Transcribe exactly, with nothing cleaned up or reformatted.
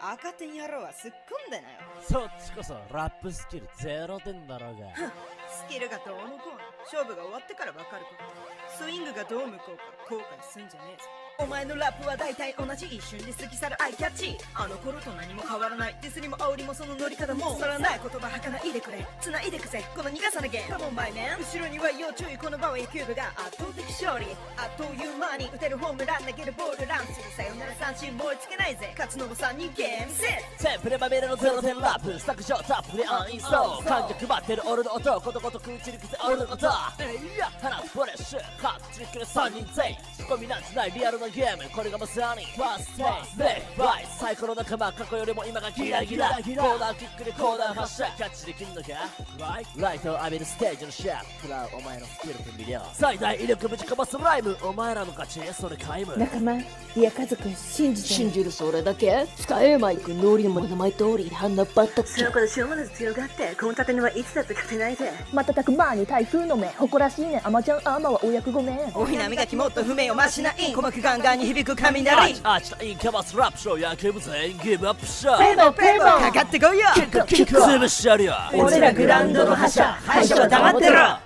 赤点野郎はすっ込んでなよ。 そっちこそラップスキルゼロてんだろうが。 スキルがどうのこうの勝負が終わってから分かること。スイングがどう向こうか後悔すんじゃねえぞ。お前のラップは大体同じ、一瞬で過ぎ去るアイキャッチ。あの頃と何も変わらない、ディスりも煽りもその乗り方もさらない言葉吐かないでくれ、繋いでくぜこの苦さなゲーム。カモンマイメン、後ろには要注意、この場は野球部が圧倒的勝利。あっという間に打てるホームラン、投げるボールランする、さよなら三振も追いつけないぜ、勝つのもさんにんゲームセット。 テンプレまみれのゼロてんラップ、削除たっぷりアンインストール、観客待ってる俺の音、ことごとく打ち抜くぜ俺のこと。いや放つフレッシュ勝ち抜けるさんにん全員、仕込みなんてないリアルなゲーム、これがまさにファーストステージバイ、最高の仲間過去よりも今がギラギラ、コーナーキックでコーナー発射、キャッチできんのかライトを浴びるステージのシャープ、食らうお前のスキルと魅了、最大威力ぶちかますライム、お前らの勝ちそれ皆無。 仲間、いや家族信じて信じるそれだけ使えマイク、ノリの名前通り鼻バッタその子でしょうもなず強がって、この盾にはいつだって勝てないぜ。 瞬く間に台風の目、誇らしいねアマちゃんアーマはお役御免。 おひなみがきもっと不明を増しない、鼓膜ガンガンに響く雷。 アーチとインカバスラップショー、野球部全員ギブアップショー、 ペーボーペーボーかかってこいよ、 キックキック潰してやるよ、 俺らグラウンドの覇者、敗者は黙ってろ。